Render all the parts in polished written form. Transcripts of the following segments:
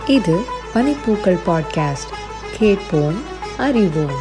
இது பனிப்பூக்கள் பாட்காஸ்ட். கேட்போம், அறிவோம்.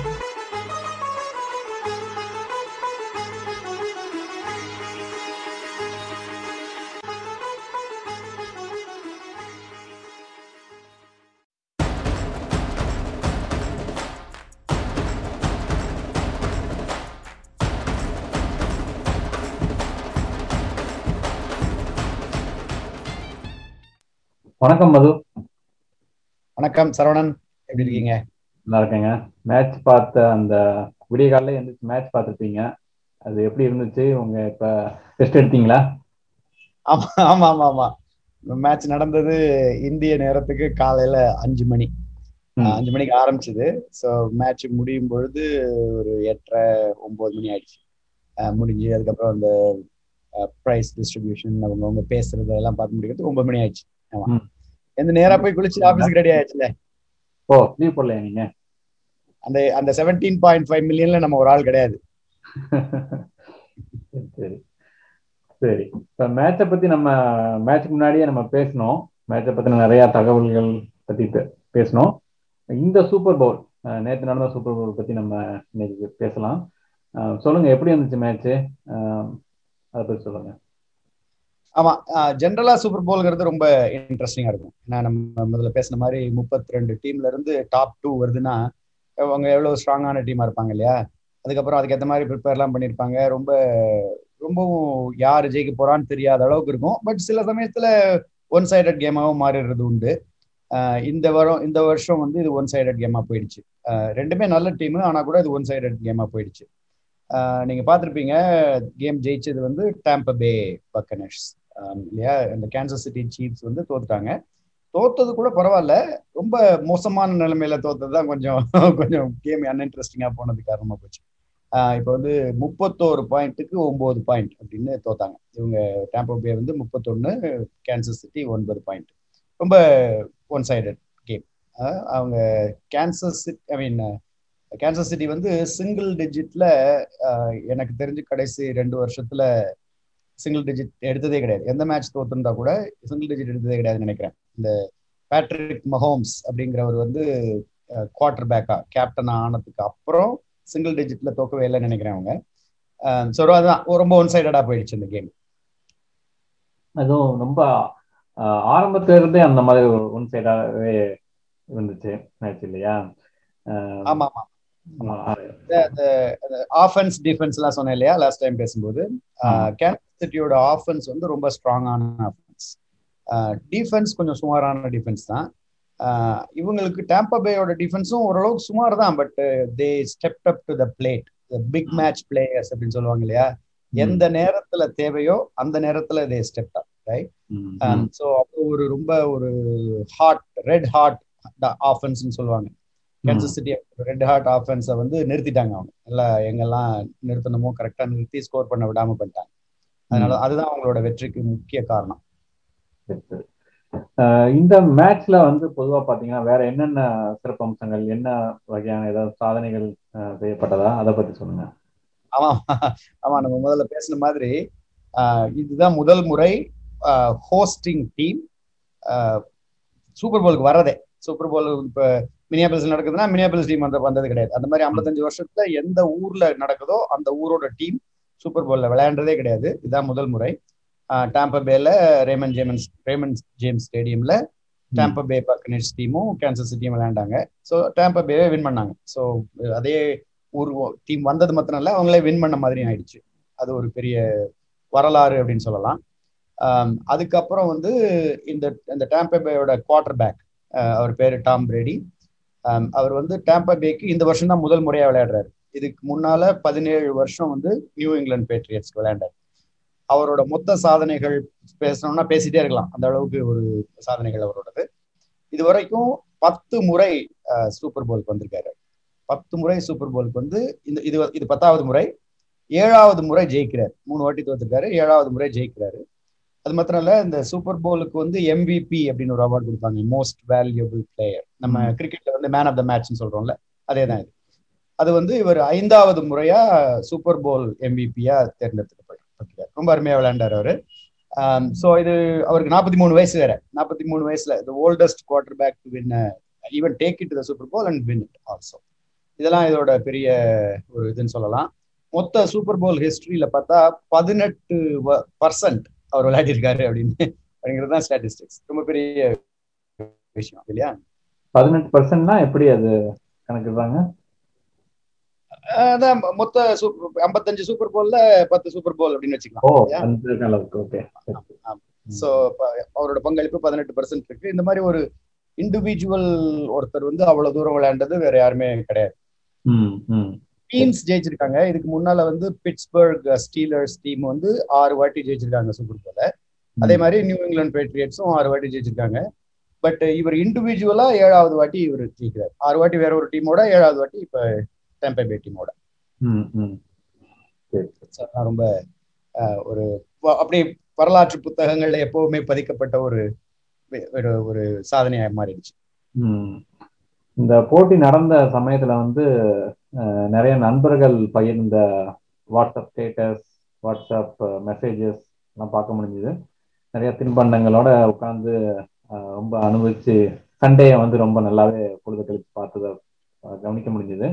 வணக்கம் மது. வணக்கம் சரவணன், எப்படி இருக்கீங்க? நல்லா இருக்கேங்க. மேட்ச் பார்த்த அந்த விடிய காலையில எந்திரிச்சு மேட்ச் பார்த்துருப்பீங்க. அது எப்படி இருந்துச்சு? உங்க இப்ப டெஸ்ட் எடுத்தீங்களா? ஆமா ஆமா ஆமா ஆமா மேட்ச் நடந்தது இந்திய நேரத்துக்கு காலையில 5 மணி. 5 மணிக்கு ஆரம்பிச்சது. ஸோ மேட்ச் முடியும் பொழுது ஒரு 8:30-9 மணி ஆயிடுச்சு. முடிஞ்சு அதுக்கப்புறம் அந்த ப்ரைஸ் டிஸ்ட்ரிபியூஷன் அவங்க பேசுறது எல்லாம் பார்த்து முடிக்கிறது 9 மணி ஆயிடுச்சு. ஆமா, எந்த நேரா போய் குளிச்சு ஆபீஸ்க்கு ரெடி ஆயிடுச்சுல. ஓ, லீவ் போடலையா நீங்க? அந்த அந்த 17.5 மில்லியன்ல நம்ம ஒரு ஆள் கிடையாது. சரி சரி. இப்போ மேட்சை பத்தி நம்ம மேட்சுக்கு முன்னாடியே நம்ம பேசணும். மேட்சை பத்தின நிறைய தகவல்கள் பத்தி பேசணும். இந்த சூப்பர் பவுல், நேற்று நடந்த சூப்பர் பவுல் பத்தி நம்ம இன்னைக்கு பேசலாம். சொல்லுங்க, எப்படி இருந்துச்சு மேட்ச்சு? அதை பத்தி சொல்லுங்க. ஆமா, ஜென்ரலா சூப்பர் போல்ங்கிறது ரொம்ப இன்ட்ரெஸ்டிங்கா இருக்கும். ஏன்னா நம்ம முதல்ல பேசின மாதிரி 32 டீம்ல இருந்து டாப் 2 வருதுன்னா அவங்க எவ்வளவு ஸ்ட்ராங்கான டீமா இருப்பாங்க இல்லையா. அதுக்கப்புறம் அதுக்கேற்ற மாதிரி ப்ரிப்பேர் எல்லாம் பண்ணியிருப்பாங்க. ரொம்பவும் யாரு ஜெயிக்க போறான்னு தெரியாத அளவுக்கு இருக்கும். பட் சில சமயத்துல ஒன் சைடட் கேமாவும் மாறிடுறது உண்டு. இந்த வருஷம் வந்து இது ஒன் சைடட் கேமா போயிடுச்சு. ரெண்டுமே நல்ல டீம், ஆனா கூட இது ஒன் சைடட் கேமா போயிடுச்சு. நீங்க பார்த்துருப்பீங்க, கேம் ஜெயிச்சது வந்து டாம்பா பே பக்கனர்ஸ் இல்லையா. இந்த கேன்சஸ் சிட்டி சீஃப்ஸ் வந்து தோத்துட்டாங்க. தோத்தது கூட பரவாயில்ல, ரொம்ப மோசமான நிலைமையில தோத்தது தான் கொஞ்சம் கொஞ்சம் கேம் அன்இன்ட்ரெஸ்டிங்கா போனது காரணமா போச்சு. இப்போ வந்து 31 பாயிண்ட்டுக்கு 9 பாயிண்ட் அப்படின்னு தோத்தாங்க இவங்க. டாம்பா பே வந்து 31, கேன்சஸ் சிட்டி 9 பாயிண்ட். ரொம்ப ஒன் சைடட் கேம். அவங்க கேன்சஸ் சிட்டி வந்து சிங்கிள் டிஜிட்ல எனக்கு தெரிஞ்சு கடைசி 2 வருஷத்துல சிங்கிள் டிஜிட் எடுத்ததே கிடையாது. எந்த மேட்ச் தோத்துருந்தா கூட சிங்கிள் டிஜிட் எடுத்ததே கிடையாதுன்னு நினைக்கிறேன். இந்த பேட்ரிக் மஹோம்ஸ் அப்படிங்கிறவர் வந்து குவார்டர் பேக்கா கேப்டனா ஆனதுக்கு அப்புறம் சிங்கிள் டிஜிட்ல தோக்கவே இல்லைன்னு நினைக்கிறேன் அவங்க. ஸோ அதுதான் ரொம்ப ஒன் சைடடா போயிடுச்சு இந்த கேம். அதுவும் ரொம்ப ஆரம்பத்துல இருந்தே அந்த மாதிரி ஒரு ஒன் சைடாவே இருந்துச்சு மேட்ச் இல்லையா? ஆமா ஆமா ஆஃபென்ஸ் டிஃபென்ஸ் எல்லாம் சொன்னேன் இல்லையா லாஸ்ட் டைம் பேசும்போது. கேன்சஸ் சிட்டியோட ஆஃபென்ஸ் வந்து ரொம்ப ஸ்ட்ராங்கான ஆஃபென்ஸ். டிஃபென்ஸ் கொஞ்சம் சுமாரான டிஃபென்ஸ் தான். இவங்களுக்கு டாம்பா பேயோட டிஃபென்ஸும் ஓரளவுக்கு சுமார் தான். But they stepped up to the plate. Big match players அப்படின்னு சொல்லுவாங்க இல்லையா. எந்த நேரத்துல தேவையோ அந்த நேரத்துல they stepped up, right? So அப்போ ரொம்ப ஒரு ரெட் ஹாட் ஆஃபென்ஸ்னு சொல்லுவாங்க. கேன்சஸ் சிட்டி ரெட் ஹாட் ஆஃபென்ஸை வந்து நிறுத்திட்டாங்க அவங்க. எல்லாம் எங்கெல்லாம் நிறுத்தணுமோ கரெக்டா நிறுத்தி ஸ்கோர் பண்ண விடாம பண்ணிட்டாங்க. அதனால அதுதான் அவங்களோட வெற்றிக்கு முக்கிய காரணம். இந்த மேட்ச்ல வந்து பொதுவா பாத்தீங்கன்னா வேற என்னென்ன சிறப்பு அம்சங்கள், என்ன வகையான ஏதாவது சாதனைகள் செய்யப்பட்டதா, அதை பத்தி சொல்லுங்க. ஆமா ஆமா நம்ம முதல்ல பேசின மாதிரி இதுதான் முதல் முறை ஹோஸ்டிங் டீம் சூப்பர் போலுக்கு வர்றதே. சூப்பர் போல் இப்ப மினியாபிள்ஸ் நடக்குதுன்னா மினியாபிள்ஸ் டீம் வந்தது கிடையாது. அந்த மாதிரி 55 வருஷத்துல எந்த ஊர்ல நடக்குதோ அந்த ஊரோட டீம் சூப்பர் போல்ல விளையாண்டதே கிடையாது. இதுதான் முதல் முறை. டாம்பா பேல ரேமண்ட் ஜேம்ஸ் ஸ்டேடியம்ல டாம்பா பே பக்கனர்ஸ் டீமும் கேன்சஸ் சிட்டியும் விளையாண்டாங்க. ஸோ டாம்பா பேவே வின் பண்ணாங்க. ஸோ அதே ஊர் டீம் வந்தது மாத்திரம் இல்ல, அவங்களே வின் பண்ண மாதிரி ஆயிடுச்சு. அது ஒரு பெரிய வரலாறு அப்படின்னு சொல்லலாம். அதுக்கப்புறம் வந்து இந்த டாம்பா பேயோட குவார்டர் பேக், அவர் பேரு டாம் பிரேடி. அவர் வந்து டாம்பா பேக்கு இந்த வருஷம் தான் முதல் முறையா விளையாடுறாரு. இதுக்கு முன்னால 17 வருஷம் வந்து நியூ இங்கிலாந்து பேட்ரியட்ஸ்க்கு விளையாண்டார். அவரோட மொத்த சாதனைகள் பேசணும்னா பேசிட்டே இருக்கலாம், அந்த அளவுக்கு ஒரு சாதனைகள் அவரோடது. இது வரைக்கும் 10 முறை சூப்பர் போலுக்கு வந்திருக்காரு. 10 முறை சூப்பர் போலுக்கு வந்து இது 10வது முறை. 7வது முறை ஜெயிக்கிறார். 3 வாட்டி தோத்துருக்காரு, 7வது முறை ஜெயிக்கிறாரு. அது மாத்திரம் இல்ல, இந்த சூப்பர் போலுக்கு வந்து MVP அப்படின்னு ஒரு அவார்டு கொடுப்பாங்க, மோஸ்ட் வேல்யூபிள் பிளேயர். நம்ம கிரிக்கெட்ல வந்து மேன் ஆஃப் த மேட்ச்னு சொல்றோம்ல, அதேதான் இது. அது வந்து இவர் 5வது முறையா சூப்பர் போல் MVP தேர்ந்தெடுக்கப்பட்டிருக்காரு. ரொம்ப அருமையா விளையாண்டார் அவரு. ஸோ இது அவருக்கு 43 வயசு வேற. 43 வயசுல the oldest quarterback to win even take it to the Super Bowl and win it also. இதெல்லாம் இதோட பெரிய ஒரு இதுன்னு சொல்லலாம். மொத்த சூப்பர் போல் ஹிஸ்டரியில பார்த்தா 18% அவர் விளையாடி இருக்காரு அப்படிங்கிறது தான் ஸ்டாட்டிஸ்டிக்ஸ். ரொம்ப பெரிய விஷயம் இல்லையா? 18%னா எப்படி அது கணக்குறாங்க? அதான் மொத்த 55 சூப்பர் போல்ல 10 சூப்பர் போல் அப்படின்னு வச்சுக்கலாம். சோ அவரோட பங்களிப்பு 18% இருக்கு. இந்த மாதிரி ஒரு இண்டிவிஜுவல் ஒருத்தர் வந்து அவ்வளவு தூரம் விளையாண்டது வேற யாருமே கிடையாது. டீம்ஸ் ஜெயிச்சிருக்காங்க. இதுக்கு முன்னால வந்து பிட்ஸ்பர்க் ஸ்டீலர்ஸ் டீம் வந்து 6 வாட்டி ஜெயிச்சிருக்காங்க சூப்பர் போல. அதே மாதிரி நியூ இங்கிலாந்து பேட்ரியட்ஸும் 6 வாட்டி ஜெயிச்சிருக்காங்க. பட் இவர் இண்டிவிஜுவலா 7வது வாட்டி இவர் ஜெயிக்கிறார். 6 வாட்டி வேற ஒரு டீமோட, 7வது வாட்டி இப்ப டேம்பா பே டீமோட. ரொம்ப ஒரு அப்படி வரலாற்று புத்தகங்கள்ல எப்பவுமே பதிக்கப்பட்ட ஒரு ஒரு சாதனையா மாறிடுச்சு. இந்த போட்டி நடந்த சமயத்துல வந்து நிறைய நண்பர்கள் பகிர்ந்த வாட்ஸ்அப் ஸ்டேட்டஸ், வாட்ஸ்அப் மெசேஜஸ் எல்லாம் பார்க்க முடிஞ்சது. நிறைய தின்பண்டங்களோட உட்காந்து ரொம்ப அனுபவிச்சு சண்டையை வந்து ரொம்ப நல்லாவே பொழுது கழிச்சு பார்த்ததை கவனிக்க முடிஞ்சது.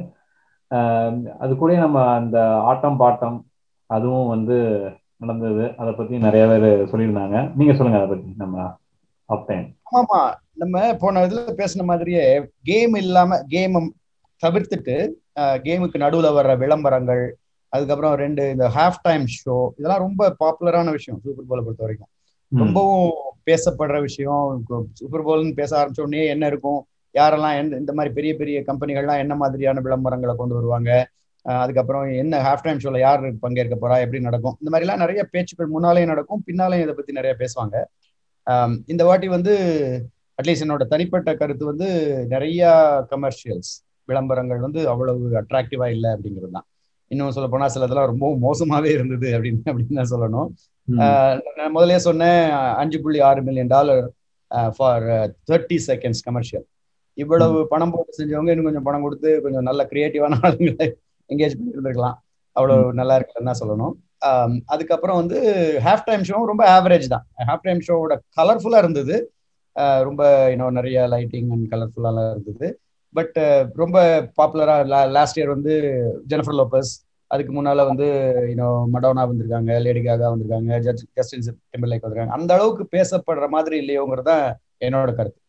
அது கூட நம்ம அந்த ஆட்டம் பாட்டம் அதுவும் வந்து நடந்தது. அதை பத்தி நிறைய பேர் சொல்லியிருந்தாங்க. நீங்க சொல்லுங்க அதை பத்தி. நம்ம ஆமா, நம்ம போன இதுல பேசின மாதிரியே கேம் இல்லாம கேம் தவிர்த்துட்டு கேமுக்கு நடுவுல வர்ற விளம்பரங்கள், அதுக்கப்புறம் 2 இந்த ஹாஃப் டைம் ஷோ, இதெல்லாம் ரொம்ப பாப்புலரான விஷயம் சூப்பர் போலை பொறுத்த வரைக்கும். ரொம்பவும் பேசப்படுற விஷயம். சூப்பர் போல்னு பேச ஆரம்பிச்ச உடனே என்ன இருக்கும், யாரெல்லாம் இந்த மாதிரி பெரிய பெரிய கம்பெனிகள்லாம் என்ன மாதிரியான விளம்பரங்களை கொண்டு வருவாங்க, அதுக்கப்புறம் என்ன ஹாஃப் டைம் ஷோல யார் பங்கேற்க போறா, எப்படி நடக்கும், இந்த மாதிரி எல்லாம் நிறைய பேச்சுக்கள் முன்னாலேயும் நடக்கும், பின்னாலேயும் இதை பத்தி நிறைய பேசுவாங்க. இந்த வாட்டி வந்து அட்லீஸ்ட் என்னோட தனிப்பட்ட கருத்து வந்து நிறைய கமர்ஷியல்ஸ் விளம்பரங்கள் வந்து அவ்வளவு அட்ராக்டிவா இல்லை அப்படிங்கிறது தான். இன்னும் சொல்ல போனா சிலதெல்லாம் ரொம்ப மோசமாவே இருந்தது அப்படின்னு தான் சொல்லணும். நான் முதலே சொன்னேன், $5.6 மில்லியன் ஃபார் 30 செகண்ட்ஸ் கமர்ஷியல். இவ்வளவு பணம் போட்டு செஞ்சவங்க இன்னும் கொஞ்சம் பணம் கொடுத்து கொஞ்சம் நல்ல கிரியேட்டிவான ஆளுங்களை என்கேஜ் பண்ணி இருந்திருக்கலாம். அவ்வளவு நல்லா இருக்குன்னு தான் சொல்லணும். அதுக்கப்புறம் வந்து ஹாஃப் டைம் ஷோ ரொம்ப ஆவரேஜ் தான். ஹாஃப் டைம் ஷோவோட கலர்ஃபுல்லா இருந்தது, ரொம்ப இன்னும் நிறைய லைட்டிங் அண்ட் கலர்ஃபுல்லாலாம் இருந்தது. பட் ரொம்ப பாப்புலரா லாஸ்ட் இயர் வந்து ஜெனிஃபர் லோபஸ், அதுக்கு முன்னால வந்து மடோனா வந்திருக்காங்க, லேடி காகா வந்திருக்காங்க, ஜஸ்டின் டிம்பர்லேக் வந்திருக்காங்க. அந்த அளவுக்கு பேசப்படுற மாதிரி இல்லையோங்கிறது தான் என்னோட கருத்து.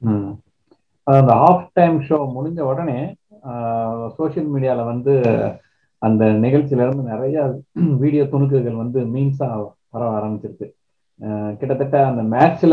அந்த ஹாஃப் டைம் ஷோ முடிஞ்ச உடனே சோசியல் மீடியால வந்து அந்த நிகழ்ச்சியில இருந்து நிறைய வீடியோ துணுக்குகள் வந்து மீம்ஸா வர ஆரம்பிச்சிருக்கு. கிட்டத்தட்ட அந்த மேட்ச்ல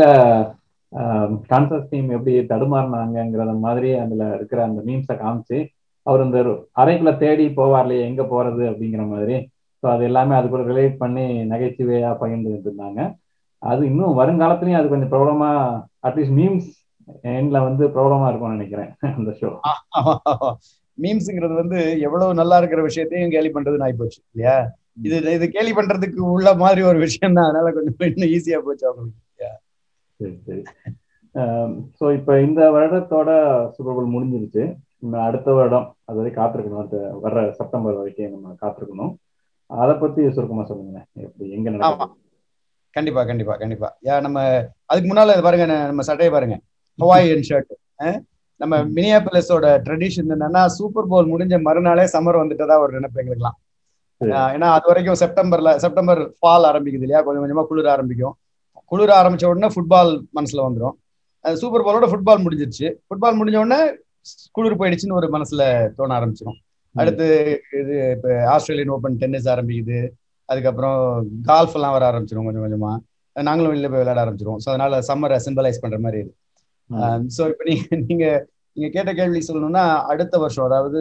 கான்சஸ் டீம் எப்படி தடுமாறினாங்கிறத மாதிரி அதுல இருக்கிற அந்த மீம்ஸை காமிச்சு அவர் இந்த அறைக்குள்ள தேடி போவார்லையே எங்க போறது அப்படிங்கிற மாதிரி. ஸோ அது எல்லாமே அது கூட ரிலேட் பண்ணி நகைச்சுவையா பகிர்ந்துட்டு இருந்தாங்க. அது இன்னும் வருங்காலத்துலயும் அது கொஞ்சம் ப்ராப்ளமா, அட்லீஸ்ட் மீம்ஸ் எண்ட்ல வந்து ப்ராப்ளமா இருக்கும்னு நினைக்கிறேன் அந்த ஷோ. மீம்ஸ்ங்கிறது வந்து எவ்வளவு நல்லா இருக்கிற விஷயத்தையும் கேலி பண்றதுன்னு ஆகி போச்சு இல்லையா? இது கேலி பண்றதுக்கு உள்ள மாதிரி ஒரு விஷயம் தான், அதனால கொஞ்சம் இன்னும் ஈஸியா போச்சு அவங்களுக்கு. சரி சரி. ஸோ இப்போ இந்த வருடத்தோட சூப்பர் போல் முடிஞ்சிருச்சு. அடுத்த வருடம் அது வரைக்கும் காத்திருக்கணும். அடுத்த வர்ற செப்டம்பர் வரைக்கும் நம்ம காத்திருக்கணும். அதை பத்தி சுருக்கமா சொல்லுங்க, எப்படி எங்க நடக்கும்? கண்டிப்பா கண்டிப்பா கண்டிப்பா. நம்ம அதுக்கு முன்னால பாருங்க, நம்ம சட்டையை பாருங்க, ஹவாயன் ஷர்ட். நம்ம மினியாபோலிஸோட ட்ரெடிஷன் என்னன்னா, சூப்பர் போல் முடிஞ்ச மறுநாளே சம்மர் வந்துட்டதா ஒரு நினைப்பு எங்களுக்குலாம். ஏன்னா அது வரைக்கும் செப்டம்பர் ஃபால் ஆரம்பிக்குது இல்லையா, கொஞ்சம் கொஞ்சமா குளிர ஆரம்பிக்கும். குளிர ஆரம்பிச்ச உடனே ஃபுட்பால் மனசுல வந்துடும். சூப்பர் போலோட ஃபுட்பால் முடிஞ்சிருச்சு. ஃபுட்பால் முடிஞ்ச உடனே குளிர் போயிடுச்சுன்னு ஒரு மனசுல தோண ஆரம்பிச்சிடும். அடுத்து இது இப்போ ஆஸ்திரேலியன் ஓப்பன் டென்னிஸ் ஆரம்பிக்குது. அதுக்கப்புறம் கால்ஃப் எல்லாம் வர ஆரம்பிச்சிடும் கொஞ்சம் கொஞ்சமா. நாங்களும் வெளியில போய் விளையாட ஆரம்பிச்சிருவோம். ஸோ அதனால சம்மரை சிம்பலைஸ் பண்ற மாதிரி இது. ஸோ இப்போ நீங்க கேட்ட கேள்வி சொல்லணும்னா, அடுத்த வருஷம், அதாவது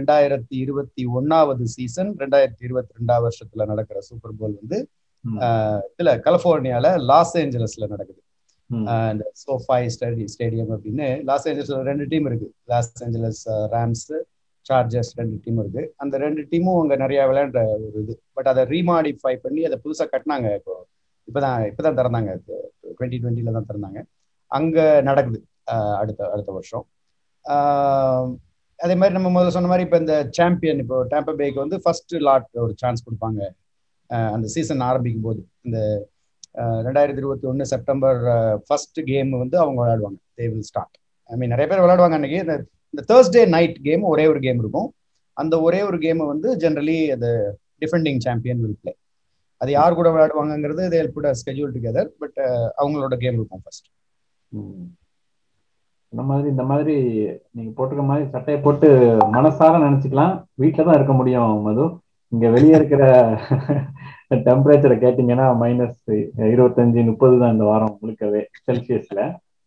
2021 சீசன் 2022 வருஷத்துல நடக்கிற சூப்பர் போல் வந்து இதுல கலிபோர்னியால லாஸ் ஏஞ்சலஸ்ல நடக்குது. இந்த சோஃபை ஸ்டேடியம் அப்படின்னு லாஸ் ஏஞ்சலஸ்ல 2 டீம் இருக்கு. Los Angeles Rams, Chargers 2 team இருக்கு. அந்த 2 டீமும் அங்க நிறைய விளையாடுற ஒரு இது. பட் அதை ரீமாடிஃபை பண்ணி அதை புதுசா கட்டினாங்க. இப்பதான் திறந்தாங்க, 2020 தான் திறந்தாங்க. அங்க நடக்குது அடுத்த வருஷம். அதே மாதிரி நம்ம முதல்ல சொன்ன மாதிரி இப்போ இந்த சாம்பியன், இப்போ டேம்பா பேக்கு வந்து ஃபர்ஸ்ட் லாட் ஒரு சான்ஸ் கொடுப்பாங்க அந்த சீசன் ஆரம்பிக்கும் போது. இந்த 2021 செப்டம்பர் ஃபர்ஸ்ட் கேம் வந்து அவங்க விளையாடுவாங்க. They will start. ஐ மீன் நிறைய பேர் விளையாடுவாங்க அன்னைக்கு. இந்த தேர்ஸ்டே நைட் கேம் ஒரே ஒரு கேம் இருக்கும். அந்த ஒரே ஒரு கேமை வந்து ஜென்ரலி அது டிஃபெண்டிங் சாம்பியன் வில் பிளே. அது யார் கூட விளையாடுவாங்கிறது they will put a schedule together. But அவங்களோட கேம் இருக்கும் ஃபர்ஸ்ட். இந்த மாதிரி நீங்க போட்டுக்க மாதிரி சட்டையை போட்டு மனசார நினைச்சுக்கலாம். வீட்டில தான் இருக்க முடியும் மது. இங்க வெளியே இருக்கிற டெம்பரேச்சரை கேட்டீங்கன்னா -25-30 தான் இந்த வாரம் முழுக்கவே செல்சியஸ்ல.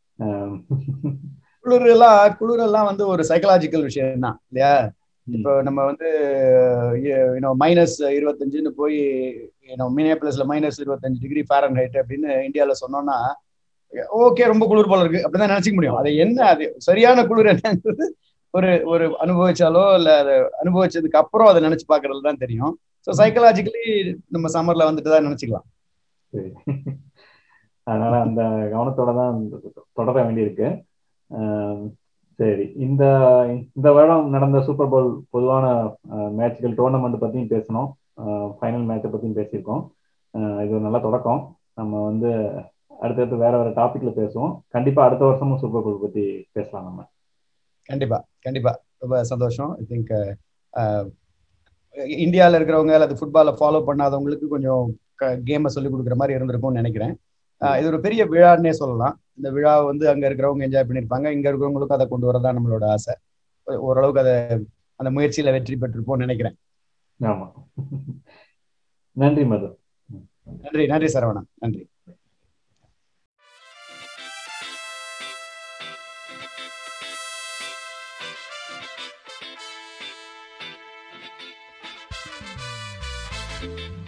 குளிரெல்லாம் வந்து ஒரு சைக்கலாஜிக்கல் விஷயம் தான் இல்லையா? இப்போ நம்ம வந்து -25 போய் மினியாபோலிஸ்ல -25°F அப்படின்னு இந்தியாவில் சொன்னோம்னா ஓகே ரொம்ப குளிர் போல இருக்கு அப்படிதான் நினைச்சிக்க முடியும். அது என்ன, அது சரியான குளிர் என்னங்கிறது ஒரு ஒரு அனுபவிச்சாலோ இல்ல அதை அனுபவிச்சதுக்கு அப்புறம் அதை நினைச்சு பாக்குறது தான் தெரியும். ஸோ சைக்கலாஜிக்கலி நம்ம சம்மர்ல வந்துட்டு தான் நினைச்சுக்கலாம். அதனால அந்த கவனத்தோட தான் தொடர வேண்டியிருக்கு. சரி, இந்த இந்த வருடம் நடந்த சூப்பர் போல் பொதுவான மேட்ச்கள் டோர்னமெண்ட் பத்தியும் பேசணும், ஃபைனல் மேட்சை பத்தியும் பேசியிருக்கோம். இது ஒரு நல்ல தொடக்கம். நம்ம வந்து அடுத்தடுத்து வேற வேற டாபிக்ல பேசுவோம். கண்டிப்பா அடுத்த வருஷமும் சூப்பர் போல் பத்தி பேசலாம் நம்ம. கண்டிப்பா கண்டிப்பா, ரொம்ப சந்தோஷம். ஐ திங்க் இந்தியாவில் இருக்கிறவங்க அல்லது ஃபுட்பாலை ஃபாலோ பண்ணாதவங்களுக்கு கொஞ்சம் கேமை சொல்லிக் கொடுக்குற மாதிரி இருந்திருக்கும்னு நினைக்கிறேன். இது ஒரு பெரிய விழான்னே சொல்லலாம். இந்த விழாவை வந்து அங்க இருக்கிறவங்க என்ஜாய் பண்ணியிருப்பாங்க, இங்க இருக்கிறவங்களுக்கும் அதை கொண்டு வரதான் நம்மளோட ஆசை. ஓரளவுக்கு அதை அந்த முயற்சியில வெற்றி பெற்றிருப்போம்னு நினைக்கிறேன். ஆமா. நன்றி மது. நன்றி நன்றி சரவணா, நன்றி. Thank you.